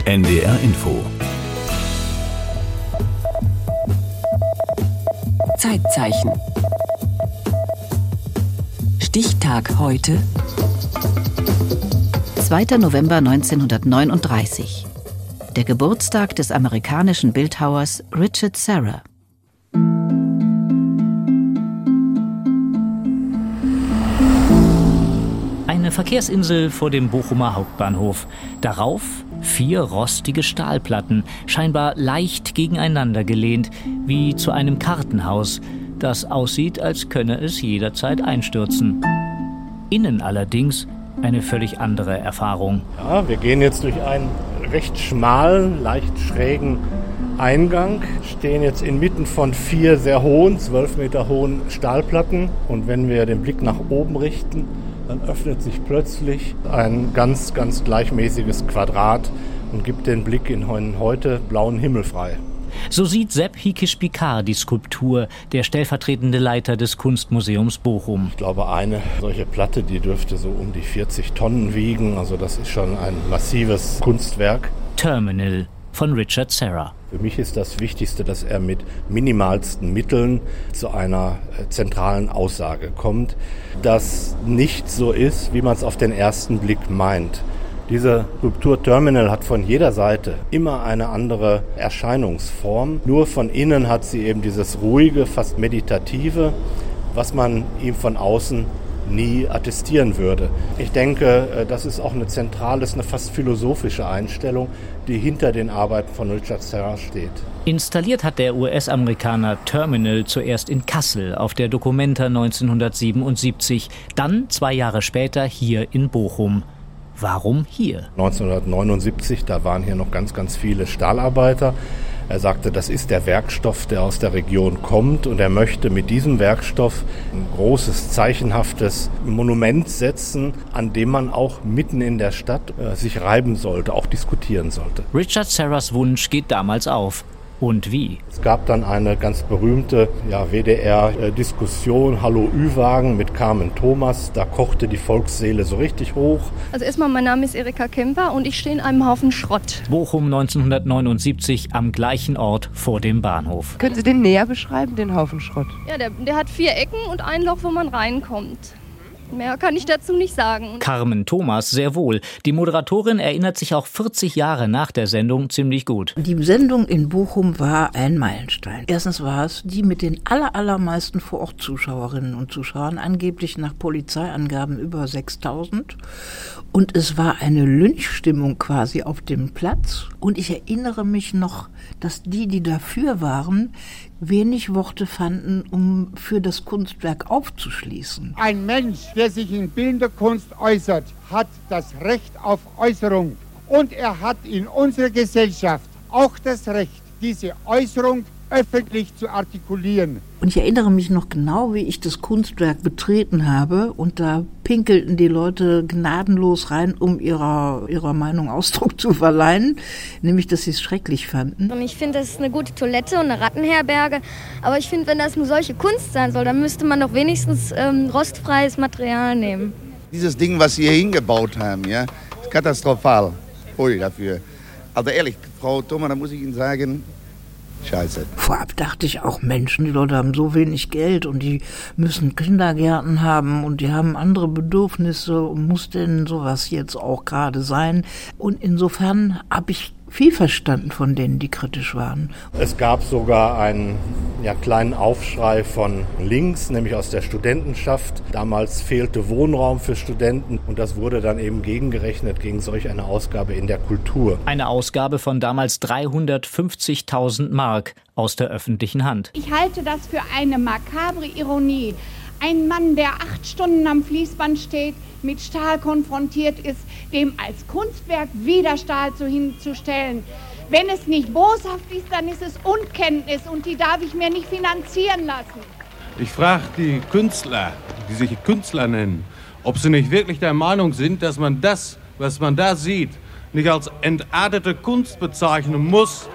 NDR Info. Zeitzeichen. Stichtag heute. 2. November 1939. Der Geburtstag des amerikanischen Bildhauers Richard Serra. Eine Verkehrsinsel vor dem Bochumer Hauptbahnhof. Darauf 4 rostige Stahlplatten, scheinbar leicht gegeneinander gelehnt, wie zu einem Kartenhaus, das aussieht, als könne es jederzeit einstürzen. Innen allerdings eine völlig andere Erfahrung. Ja, wir gehen jetzt durch einen recht schmalen, leicht schrägen Eingang, stehen jetzt inmitten von 4 sehr hohen, 12 Meter hohen Stahlplatten. Und wenn wir den Blick nach oben richten, dann öffnet sich plötzlich ein ganz, ganz gleichmäßiges Quadrat und gibt den Blick in einen heute blauen Himmel frei. So sieht Sepp Hikisch-Picard die Skulptur, der stellvertretende Leiter des Kunstmuseums Bochum. Ich glaube, eine solche Platte, die dürfte so um die 40 Tonnen wiegen. Also das ist schon ein massives Kunstwerk. Terminal von Richard Serra. Für mich ist das Wichtigste, dass er mit minimalsten Mitteln zu einer zentralen Aussage kommt, das nicht so ist, wie man es auf den ersten Blick meint. Diese Skulptur Terminal hat von jeder Seite immer eine andere Erscheinungsform. Nur von innen hat sie eben dieses ruhige, fast meditative, was man ihm von außen nie attestieren würde. Ich denke, das ist auch eine zentrale, eine fast philosophische Einstellung, die hinter den Arbeiten von Richard Serra steht. Installiert hat der US-Amerikaner Terminal zuerst in Kassel auf der Documenta 1977, dann 2 Jahre später hier in Bochum. Warum hier? 1979, da waren hier noch ganz, ganz viele Stahlarbeiter. Er sagte, das ist der Werkstoff, der aus der Region kommt, und er möchte mit diesem Werkstoff ein großes, zeichenhaftes Monument setzen, an dem man auch mitten in der Stadt sich reiben sollte, auch diskutieren sollte. Richard Serras Wunsch geht damals auf. Und wie? Es gab dann eine ganz berühmte WDR-Diskussion, Hallo Ü-Wagen mit Carmen Thomas. Da kochte die Volksseele so richtig hoch. Also erstmal, mein Name ist Erika Kemper und ich stehe in einem Haufen Schrott. Bochum 1979 am gleichen Ort vor dem Bahnhof. Können Sie den näher beschreiben, den Haufen Schrott? Ja, der hat 4 Ecken und ein Loch, wo man reinkommt. Mehr kann ich dazu nicht sagen. Carmen Thomas sehr wohl. Die Moderatorin erinnert sich auch 40 Jahre nach der Sendung ziemlich gut. Die Sendung in Bochum war ein Meilenstein. Erstens war es die mit den allermeisten Vor-Ort-Zuschauerinnen und Zuschauern, angeblich nach Polizeiangaben über 6.000. Und es war eine Lynchstimmung quasi auf dem Platz. Und ich erinnere mich noch, dass die dafür waren, wenig Worte fanden, um für das Kunstwerk aufzuschließen. Ein Mensch, der sich in bildender Kunst äußert, hat das Recht auf Äußerung. Und er hat in unserer Gesellschaft auch das Recht, diese Äußerung öffentlich zu artikulieren. Und ich erinnere mich noch genau, wie ich das Kunstwerk betreten habe, und da pinkelten die Leute gnadenlos rein, um ihrer Meinung Ausdruck zu verleihen, nämlich, dass sie es schrecklich fanden. Und ich finde, das ist eine gute Toilette und eine Rattenherberge, aber ich finde, wenn das nur solche Kunst sein soll, dann müsste man doch wenigstens rostfreies Material nehmen. Dieses Ding, was Sie hier hingebaut haben, ja, ist katastrophal. Ui, dafür. Also ehrlich, Frau Thoma, da muss ich Ihnen sagen, Scheiße. Vorab dachte ich auch, Menschen, die Leute haben so wenig Geld und die müssen Kindergärten haben und die haben andere Bedürfnisse, und muss denn sowas jetzt auch gerade sein? Und insofern habe ich viel verstanden von denen, die kritisch waren. Es gab sogar einen kleinen Aufschrei von links, nämlich aus der Studentenschaft. Damals fehlte Wohnraum für Studenten, und das wurde dann eben gegengerechnet gegen solch eine Ausgabe in der Kultur. Eine Ausgabe von damals 350.000 Mark aus der öffentlichen Hand. Ich halte das für eine makabre Ironie. Ein Mann, der 8 Stunden am Fließband steht, mit Stahl konfrontiert ist, dem als Kunstwerk wieder Stahl hinzustellen. Wenn es nicht boshaft ist, dann ist es Unkenntnis, und die darf ich mir nicht finanzieren lassen. Ich frage die Künstler, die sich Künstler nennen, ob sie nicht wirklich der Meinung sind, dass man das, was man da sieht, nicht als entartete Kunst bezeichnen muss.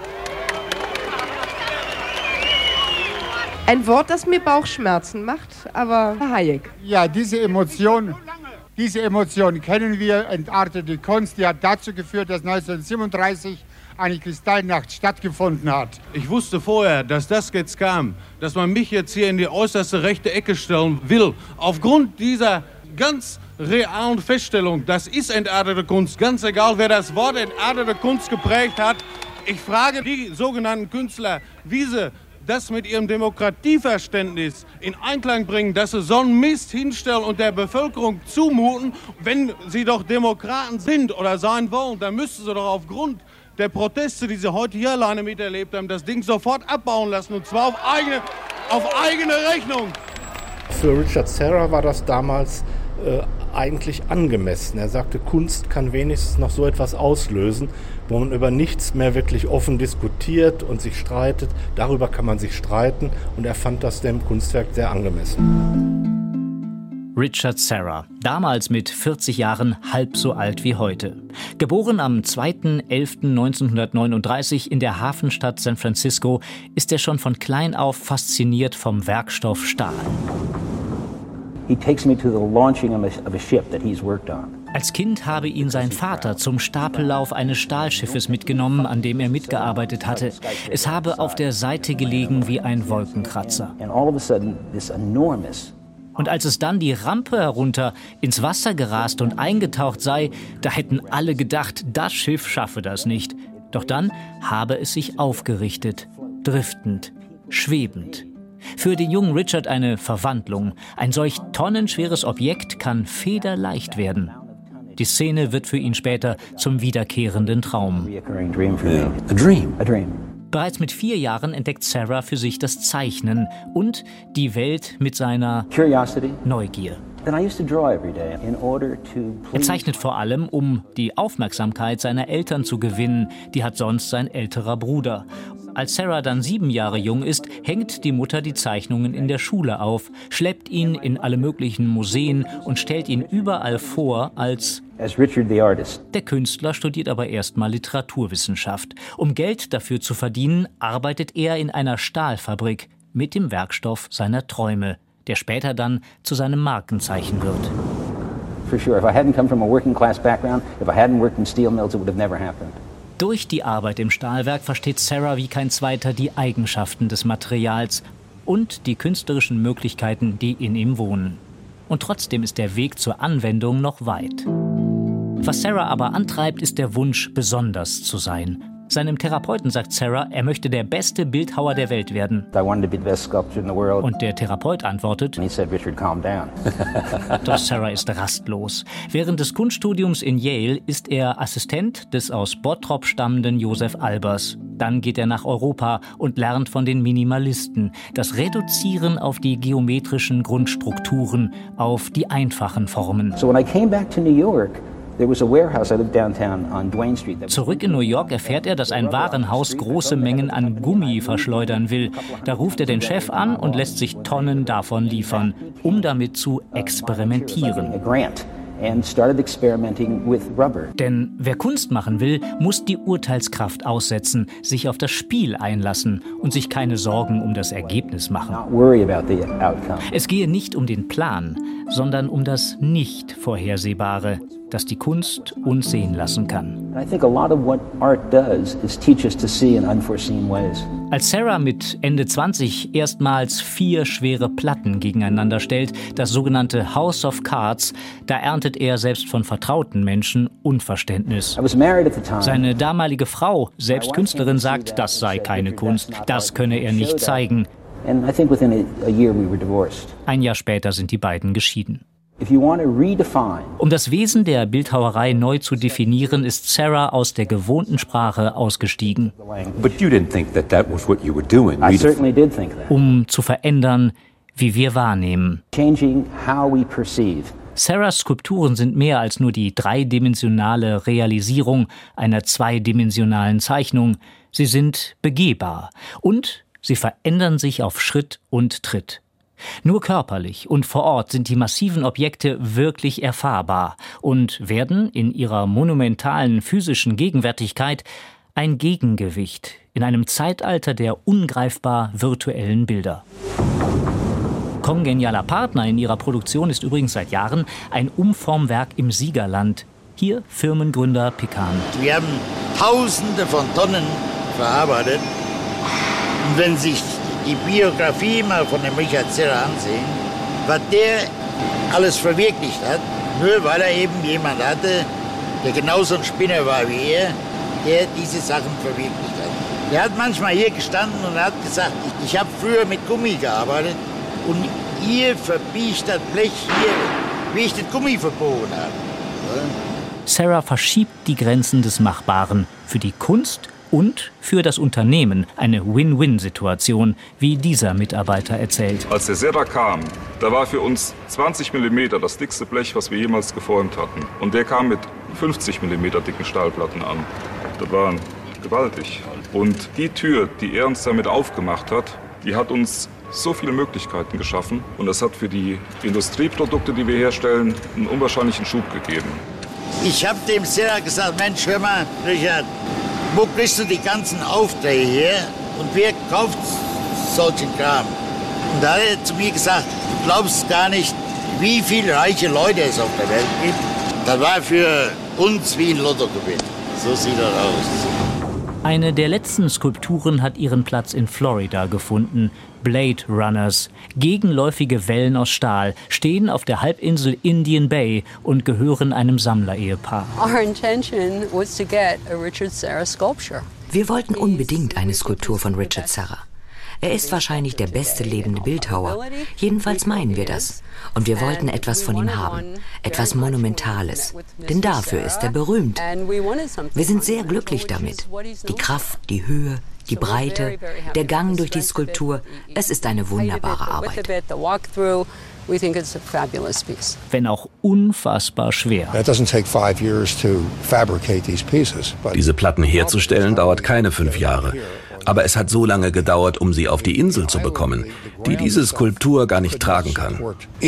Ein Wort, das mir Bauchschmerzen macht, aber Herr Hayek. Ja, diese Emotion, Diese Emotion kennen wir, entartete Kunst, die hat dazu geführt, dass 1937 eine Kristallnacht stattgefunden hat. Ich wusste vorher, dass das jetzt kam, dass man mich jetzt hier in die äußerste rechte Ecke stellen will. Aufgrund dieser ganz realen Feststellung, das ist entartete Kunst, ganz egal, wer das Wort entartete Kunst geprägt hat. Ich frage die sogenannten Künstler, wie sie das mit ihrem Demokratieverständnis in Einklang bringen, dass sie so einen Mist hinstellen und der Bevölkerung zumuten. Wenn sie doch Demokraten sind oder sein wollen, dann müssten sie doch aufgrund der Proteste, die sie heute hier alleine miterlebt haben, das Ding sofort abbauen lassen, und zwar auf eigene Rechnung. Für Richard Serra war das damals eigentlich angemessen. Er sagte, Kunst kann wenigstens noch so etwas auslösen, wo man über nichts mehr wirklich offen diskutiert und sich streitet. Darüber kann man sich streiten, und er fand das dem Kunstwerk sehr angemessen. Richard Serra, damals mit 40 Jahren halb so alt wie heute. Geboren am 2.11.1939 in der Hafenstadt San Francisco, ist er schon von klein auf fasziniert vom Werkstoff Stahl. He takes me to the launching of a ship that he's worked on. Als Kind habe ihn sein Vater zum Stapellauf eines Stahlschiffes mitgenommen, an dem er mitgearbeitet hatte. Es habe auf der Seite gelegen wie ein Wolkenkratzer. Und als es dann die Rampe herunter ins Wasser gerast und eingetaucht sei, da hätten alle gedacht, das Schiff schaffe das nicht. Doch dann habe es sich aufgerichtet, driftend, schwebend. Für den jungen Richard eine Verwandlung. Ein solch tonnenschweres Objekt kann federleicht werden. Die Szene wird für ihn später zum wiederkehrenden Traum. Bereits mit 4 Jahren entdeckt Serra für sich das Zeichnen und die Welt mit seiner Neugier. Er zeichnet vor allem, um die Aufmerksamkeit seiner Eltern zu gewinnen. Die hat sonst sein älterer Bruder. Als Serra dann 7 Jahre jung ist, hängt die Mutter die Zeichnungen in der Schule auf, schleppt ihn in alle möglichen Museen und stellt ihn überall vor als Richard the Artist. Der Künstler studiert aber erstmal Literaturwissenschaft. Um Geld dafür zu verdienen, arbeitet er in einer Stahlfabrik mit dem Werkstoff seiner Träume, der später dann zu seinem Markenzeichen wird. For sure, if I hadn't come from a working class background, if I hadn't worked in steel mills, it would have never happened. Durch die Arbeit im Stahlwerk versteht Serra wie kein zweiter die Eigenschaften des Materials und die künstlerischen Möglichkeiten, die in ihm wohnen. Und trotzdem ist der Weg zur Anwendung noch weit. Was Serra aber antreibt, ist der Wunsch, besonders zu sein. Seinem Therapeuten sagt Serra, er möchte der beste Bildhauer der Welt werden. Und der Therapeut antwortet, Richard, calm down. Doch Serra ist rastlos. Während des Kunststudiums in Yale ist er Assistent des aus Bottrop stammenden Josef Albers. Dann geht er nach Europa und lernt von den Minimalisten. Das Reduzieren auf die geometrischen Grundstrukturen, auf die einfachen Formen. So when I came back to New York, Zurück in New York erfährt er, dass ein Warenhaus große Mengen an Gummi verschleudern will. Da ruft er den Chef an und lässt sich Tonnen davon liefern, um damit zu experimentieren. Denn wer Kunst machen will, muss die Urteilskraft aussetzen, sich auf das Spiel einlassen und sich keine Sorgen um das Ergebnis machen. Es gehe nicht um den Plan, sondern um das Nicht-Vorhersehbare, das die Kunst uns sehen lassen kann. Als Serra mit Ende 20 erstmals 4 schwere Platten gegeneinander stellt, das sogenannte House of Cards, da erntet er selbst von vertrauten Menschen Unverständnis. Seine damalige Frau, selbst Künstlerin, sagt, das sei keine Kunst, das könne er nicht zeigen. Ein Jahr später sind die beiden geschieden. Um das Wesen der Bildhauerei neu zu definieren, ist Serra aus der gewohnten Sprache ausgestiegen. Um zu verändern, wie wir wahrnehmen. Serras Skulpturen sind mehr als nur die dreidimensionale Realisierung einer zweidimensionalen Zeichnung. Sie sind begehbar und sie verändern sich auf Schritt und Tritt. Nur körperlich und vor Ort sind die massiven Objekte wirklich erfahrbar und werden in ihrer monumentalen physischen Gegenwärtigkeit ein Gegengewicht in einem Zeitalter der ungreifbar virtuellen Bilder. Kongenialer Partner in ihrer Produktion ist übrigens seit Jahren ein Umformwerk im Siegerland. Hier Firmengründer Pecan. Wir haben Tausende von Tonnen verarbeitet. Und wenn Sie sich die Biografie mal von dem Richard Serra ansehen, was der alles verwirklicht hat, nur weil er eben jemand hatte, der genauso ein Spinner war wie er, der diese Sachen verwirklicht hat. Er hat manchmal hier gestanden und hat gesagt, ich habe früher mit Gummi gearbeitet und ihr verbiegt das Blech hier, wie ich das Gummi verbogen habe. Ja? Serra verschiebt die Grenzen des Machbaren für die Kunst und für das Unternehmen. Eine Win-Win-Situation, wie dieser Mitarbeiter erzählt. Als der Serra kam, da war für uns 20 mm das dickste Blech, was wir jemals geformt hatten. Und der kam mit 50 mm dicken Stahlplatten an. Das war gewaltig. Und die Tür, die er uns damit aufgemacht hat, die hat uns so viele Möglichkeiten geschaffen. Und das hat für die Industrieprodukte, die wir herstellen, einen unwahrscheinlichen Schub gegeben. Ich habe dem Serra gesagt, Mensch, hör mal, Richard, wo kriegst du die ganzen Aufträge her und wer kauft solchen Kram? Und da hat er zu mir gesagt, du glaubst gar nicht, wie viele reiche Leute es auf der Welt gibt. Das war für uns wie ein Lottogewinn. So sieht das aus. Eine der letzten Skulpturen hat ihren Platz in Florida gefunden. Blade Runners, gegenläufige Wellen aus Stahl, stehen auf der Halbinsel Indian Bay und gehören einem Sammlerehepaar. Wir wollten unbedingt eine Skulptur von Richard Serra. Er ist wahrscheinlich der beste lebende Bildhauer. Jedenfalls meinen wir das. Und wir wollten etwas von ihm haben. Etwas Monumentales. Denn dafür ist er berühmt. Wir sind sehr glücklich damit. Die Kraft, die Höhe, die Breite, der Gang durch die Skulptur. Es ist eine wunderbare Arbeit. Wenn auch unfassbar schwer. Diese Platten herzustellen dauert keine 5 Jahre. Aber es hat so lange gedauert, um sie auf die Insel zu bekommen, die diese Skulptur gar nicht tragen kann.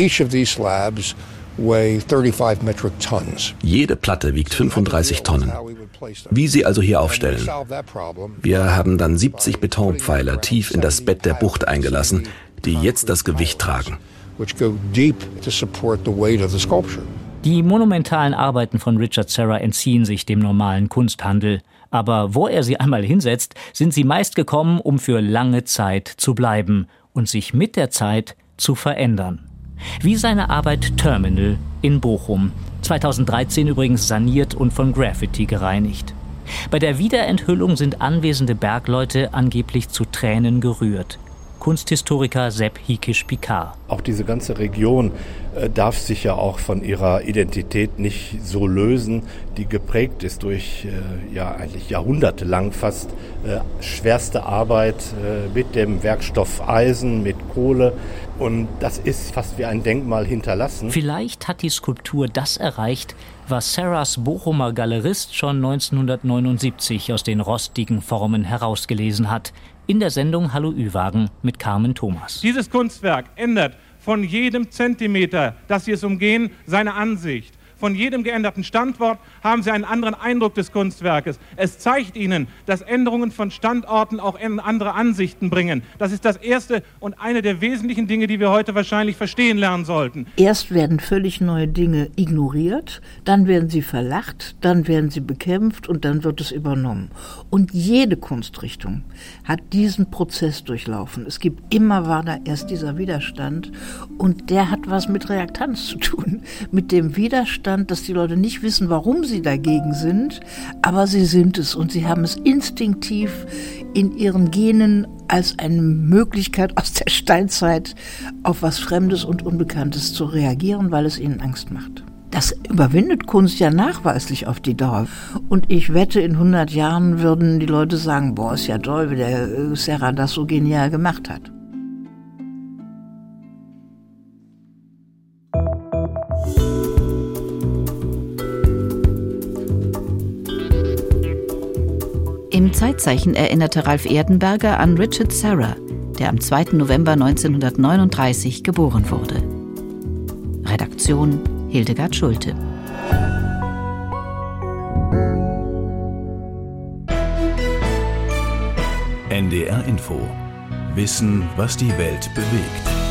Jede Platte wiegt 35 Tonnen. Wie sie also hier aufstellen? Wir haben dann 70 Betonpfeiler tief in das Bett der Bucht eingelassen, die jetzt das Gewicht tragen. Die monumentalen Arbeiten von Richard Serra entziehen sich dem normalen Kunsthandel. Aber wo er sie einmal hinsetzt, sind sie meist gekommen, um für lange Zeit zu bleiben und sich mit der Zeit zu verändern. Wie seine Arbeit Terminal in Bochum, 2013 übrigens saniert und von Graffiti gereinigt. Bei der Wiederenthüllung sind anwesende Bergleute angeblich zu Tränen gerührt. Kunsthistoriker Sepp Hiekisch-Picard. Auch diese ganze Region darf sich ja auch von ihrer Identität nicht so lösen, die geprägt ist durch eigentlich jahrhundertelang fast schwerste Arbeit mit dem Werkstoff Eisen, mit Kohle. Und das ist fast wie ein Denkmal hinterlassen. Vielleicht hat die Skulptur das erreicht, was Serras Bochumer Galerist schon 1979 aus den rostigen Formen herausgelesen hat. In der Sendung Hallo Ü-Wagen mit Carmen Thomas. Dieses Kunstwerk ändert von jedem Zentimeter, das Sie es umgehen, seine Ansicht. Von jedem geänderten Standort haben Sie einen anderen Eindruck des Kunstwerkes. Es zeigt Ihnen, dass Änderungen von Standorten auch andere Ansichten bringen. Das ist das erste und eine der wesentlichen Dinge, die wir heute wahrscheinlich verstehen lernen sollten. Erst werden völlig neue Dinge ignoriert, dann werden sie verlacht, dann werden sie bekämpft und dann wird es übernommen. Und jede Kunstrichtung hat diesen Prozess durchlaufen. Es gibt immer war da erst dieser Widerstand und der hat was mit Reaktanz zu tun, mit dem Widerstand, dass die Leute nicht wissen, warum sie dagegen sind, aber sie sind es und sie haben es instinktiv in ihren Genen als eine Möglichkeit aus der Steinzeit auf was Fremdes und Unbekanntes zu reagieren, weil es ihnen Angst macht. Das überwindet Kunst ja nachweislich auf die Dauer. Und ich wette, in 100 Jahren würden die Leute sagen, boah, ist ja toll, wie der Serra das so genial gemacht hat. Im Zeitzeichen erinnerte Ralf Erdenberger an Richard Serra, der am 2. November 1939 geboren wurde. Redaktion Hildegard Schulte. NDR Info. Wissen, was die Welt bewegt.